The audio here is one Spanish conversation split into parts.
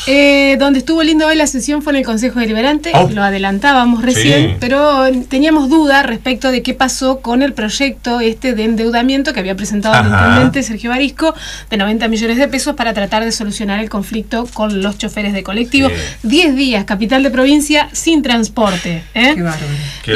Donde estuvo lindo hoy la sesión fue en el Consejo Deliberante, lo adelantábamos recién, sí, pero teníamos duda respecto de qué pasó con el proyecto de endeudamiento que había presentado el intendente Sergio Barisco de 90 millones de pesos para tratar de solucionar el conflicto con los choferes de colectivo. 10 días, capital de provincia, sin transporte. Qué bárbaro.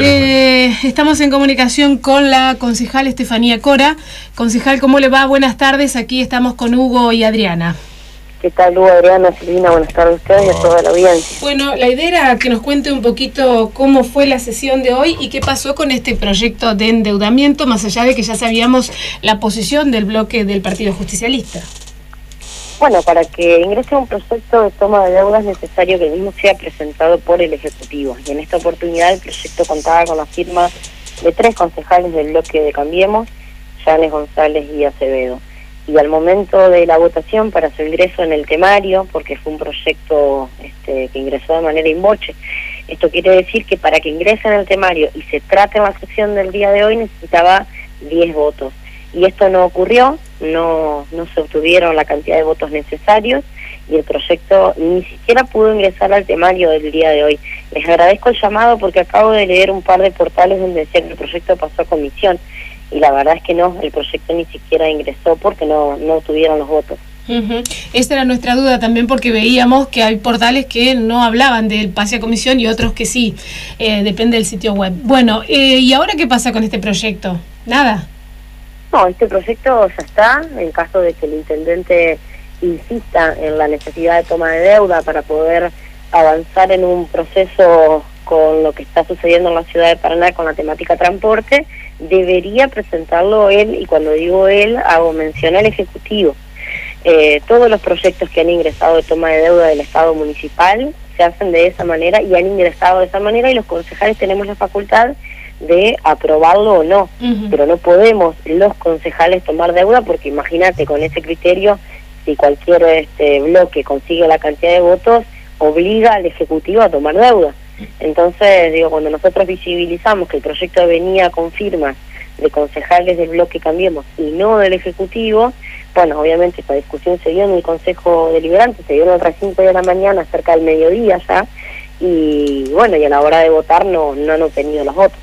Estamos en comunicación con la concejal Estefanía Cora. Concejal, ¿cómo le va? Buenas tardes, aquí estamos con Hugo y Adriana. ¿Qué tal, Hugo, Adriana, Silvina? Buenas tardes a ustedes y a toda la audiencia. Bueno, la idea era que nos cuente un poquito cómo fue la sesión de hoy y qué pasó con este proyecto de endeudamiento, más allá de que ya sabíamos la posición del bloque del Partido Justicialista. Bueno, para que ingrese un proyecto de toma de deuda es necesario que el mismo sea presentado por el Ejecutivo. Y en esta oportunidad el proyecto contaba con la firma de 3 concejales del bloque de Cambiemos, Yanes, González y Acevedo. Y al momento de la votación para su ingreso en el temario, porque fue un proyecto que ingresó de manera invoce, esto quiere decir que para que ingrese en el temario y se trate en la sesión del día de hoy necesitaba 10 votos. Y esto no ocurrió, no se obtuvieron la cantidad de votos necesarios y el proyecto ni siquiera pudo ingresar al temario del día de hoy. Les agradezco el llamado porque acabo de leer un par de portales donde decía que el proyecto pasó a comisión. Y la verdad es que no, el proyecto ni siquiera ingresó porque no obtuvieron los votos. Esa era nuestra duda también, porque veíamos que hay portales que no hablaban del pase a comisión y otros que sí, depende del sitio web. Bueno, ¿y ahora qué pasa con este proyecto? ¿Nada? No, este proyecto ya está, en caso de que el intendente insista en la necesidad de toma de deuda para poder avanzar en un proceso con lo que está sucediendo en la ciudad de Paraná con la temática transporte, debería presentarlo él, y cuando digo él, hago mención al Ejecutivo. Todos los proyectos que han ingresado de toma de deuda del Estado municipal se hacen de esa manera y han ingresado de esa manera y los concejales tenemos la facultad de aprobarlo o no, pero no podemos los concejales tomar deuda porque imagínate, con ese criterio, si cualquier bloque consigue la cantidad de votos, obliga al Ejecutivo a tomar deuda. Entonces, cuando nosotros visibilizamos que el proyecto venía con firmas de concejales del bloque Cambiemos y no del Ejecutivo, bueno, obviamente esta discusión se dio en el Consejo Deliberante, se dio en otras 5 de la mañana, cerca del mediodía ya, y bueno, y a la hora de votar no han obtenido los votos.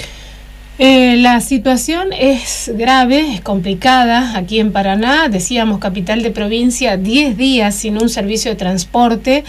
La situación es grave, es complicada aquí en Paraná, decíamos capital de provincia, 10 días sin un servicio de transporte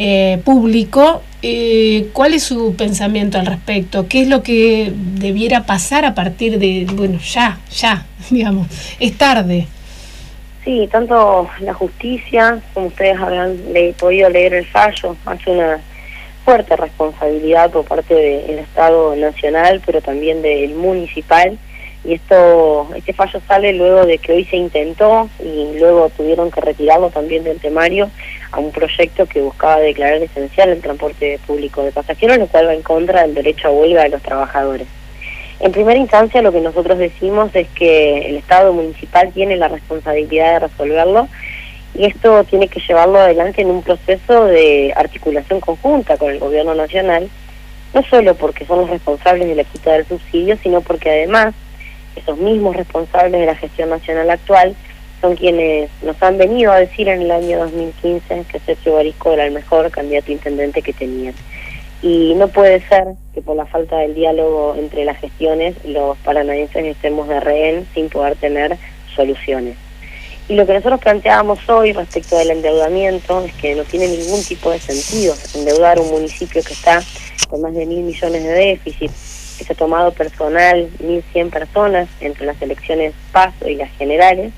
público. ¿Cuál es su pensamiento al respecto? ¿Qué es lo que debiera pasar a partir de, ya, digamos, es tarde? Sí, tanto la justicia, como ustedes habrán podido leer el fallo, hace una fuerte responsabilidad por parte del Estado nacional, pero también del municipal, y este fallo sale luego de que hoy se intentó y luego tuvieron que retirarlo también del temario a un proyecto que buscaba declarar esencial el transporte público de pasajeros, lo cual va en contra del derecho a huelga de los trabajadores. En primera instancia, lo que nosotros decimos es que el Estado municipal tiene la responsabilidad de resolverlo y esto tiene que llevarlo adelante en un proceso de articulación conjunta con el gobierno nacional, no solo porque son los responsables de la quita del subsidio, sino porque además esos mismos responsables de la gestión nacional actual son quienes nos han venido a decir en el año 2015 que Sergio Barisco era el mejor candidato a intendente que tenían. Y no puede ser que por la falta del diálogo entre las gestiones los paranaenses estemos de rehén sin poder tener soluciones. Y lo que nosotros planteábamos hoy respecto del endeudamiento es que no tiene ningún tipo de sentido endeudar un municipio que está con más de 1.000 millones de déficit, que se ha tomado personal 1.100 personas entre las elecciones PASO y las generales,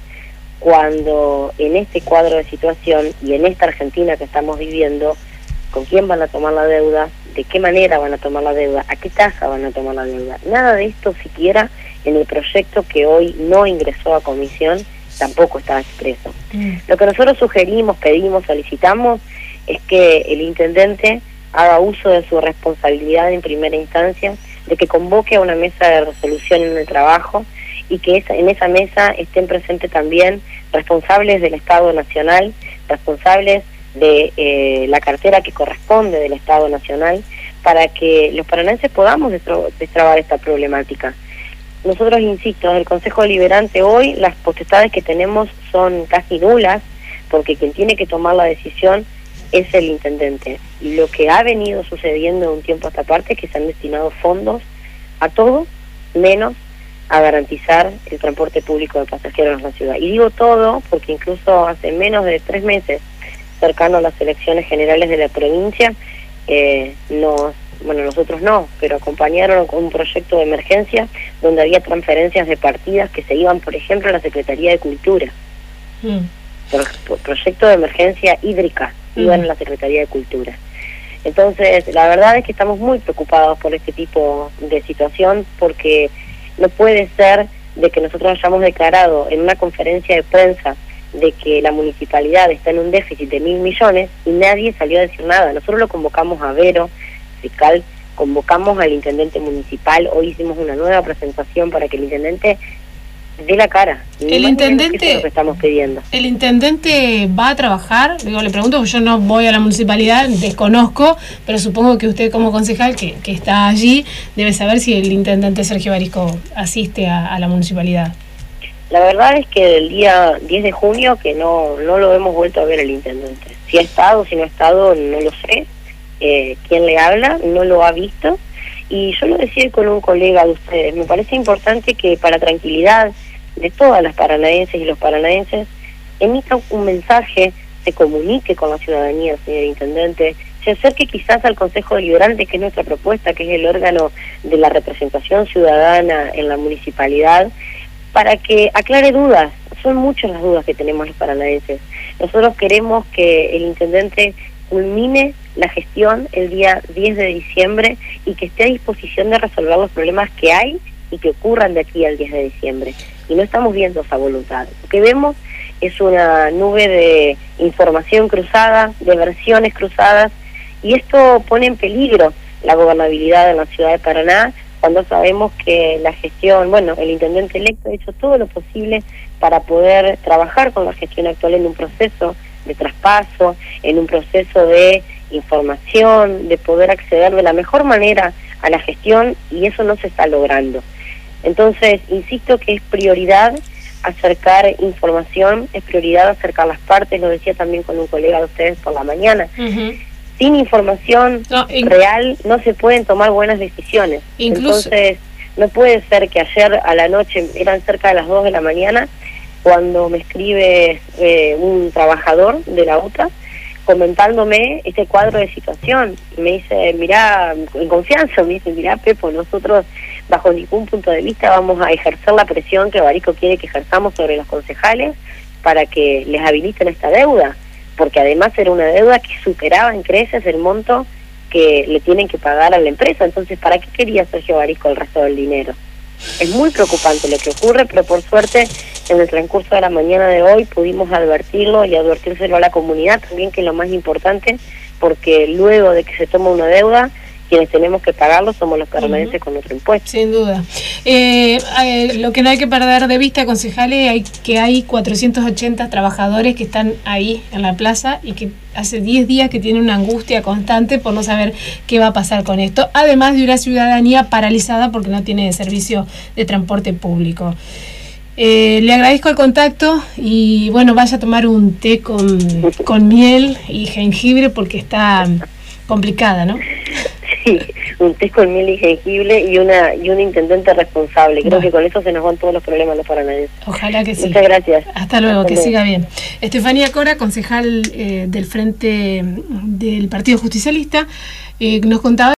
cuando en este cuadro de situación y en esta Argentina que estamos viviendo, ¿con quién van a tomar la deuda? ¿De qué manera van a tomar la deuda? ¿A qué tasa van a tomar la deuda? Nada de esto siquiera en el proyecto que hoy no ingresó a comisión tampoco estaba expreso. Lo que nosotros sugerimos, pedimos, solicitamos es que el intendente haga uso de su responsabilidad en primera instancia, de que convoque a una mesa de resolución en el trabajo y que en esa mesa estén presentes también responsables del Estado Nacional, responsables de la cartera que corresponde del Estado Nacional, para que los paranaenses podamos destrabar esta problemática. Nosotros, insisto, desde el Consejo Deliberante hoy las potestades que tenemos son casi nulas, porque quien tiene que tomar la decisión es el intendente. Lo que ha venido sucediendo de un tiempo a esta parte es que se han destinado fondos a todo menos a garantizar el transporte público de pasajeros en la ciudad. Y digo todo porque incluso hace menos de 3 meses, cercano a las elecciones generales de la provincia, nosotros no, pero acompañaron con un proyecto de emergencia donde había transferencias de partidas que se iban, por ejemplo, a la Secretaría de Cultura. Proyecto de emergencia hídrica, iban a la Secretaría de Cultura. Entonces, la verdad es que estamos muy preocupados por este tipo de situación, porque no puede ser de que nosotros hayamos declarado en una conferencia de prensa de que la municipalidad está en un déficit de 1.000 millones y nadie salió a decir nada. Nosotros lo convocamos a Vero, fiscal, convocamos al intendente municipal, hoy hicimos una nueva presentación para que el intendente dé la cara. El intendente, eso es lo que estamos pidiendo. ¿El intendente va a trabajar? Digo, le pregunto, porque yo no voy a la municipalidad, desconozco, pero supongo que usted como concejal que está allí debe saber si el intendente Sergio Barisco asiste a la municipalidad. La verdad es que del día 10 de junio que no lo hemos vuelto a ver el intendente. Si ha estado, si no ha estado, no lo sé. Quien le habla no lo ha visto. Y yo lo decía con un colega de ustedes, me parece importante que para tranquilidad de todas las paranaenses y los paranaenses, emita un mensaje, se comunique con la ciudadanía, señor intendente, se acerque quizás al Consejo Deliberante, que es nuestra propuesta, que es el órgano de la representación ciudadana en la municipalidad, para que aclare dudas. Son muchas las dudas que tenemos los paranaenses. Nosotros queremos que el intendente culmine la gestión el día 10 de diciembre y que esté a disposición de resolver los problemas que hay y que ocurran de aquí al 10 de diciembre. Y no estamos viendo esa voluntad. Lo que vemos es una nube de información cruzada, de versiones cruzadas, y esto pone en peligro la gobernabilidad de la ciudad de Paraná, cuando sabemos que la gestión, el intendente electo ha hecho todo lo posible para poder trabajar con la gestión actual en un proceso de traspaso, en un proceso de información, de poder acceder de la mejor manera a la gestión, y eso no se está logrando. Entonces, insisto que es prioridad acercar información, es prioridad acercar las partes, lo decía también con un colega de ustedes por la mañana. Sin información real no se pueden tomar buenas decisiones. Entonces, no puede ser que ayer a la noche, eran cerca de las 2 de la mañana, cuando me escribe un trabajador de la UTA comentándome este cuadro de situación. Y me dice, mirá, en confianza, me dice, mirá, Pepo, nosotros bajo ningún punto de vista vamos a ejercer la presión que Barisco quiere que ejerzamos sobre los concejales para que les habiliten esta deuda, porque además era una deuda que superaba en creces el monto que le tienen que pagar a la empresa. Entonces, ¿para qué quería Sergio Barisco el resto del dinero? Es muy preocupante lo que ocurre, pero por suerte en el transcurso de la mañana de hoy pudimos advertirlo y advertírselo a la comunidad también, que es lo más importante, porque luego de que se toma una deuda, quienes tenemos que pagarlo somos los paranaenses con nuestro impuesto. Sin duda. Lo que no hay que perder de vista, concejales, hay 480 trabajadores que están ahí en la plaza y que hace 10 días que tienen una angustia constante por no saber qué va a pasar con esto, además de una ciudadanía paralizada porque no tiene servicio de transporte público. Le agradezco el contacto y vaya a tomar un té con miel y jengibre porque está complicada, ¿no? Sí, un té con miel y jengibre y un intendente responsable. Creo que con eso se nos van todos los problemas los paranaenses. Ojalá que sí. Muchas gracias. Hasta luego, que siga bien. Estefanía Cora, concejal del Frente del Partido Justicialista, nos contaba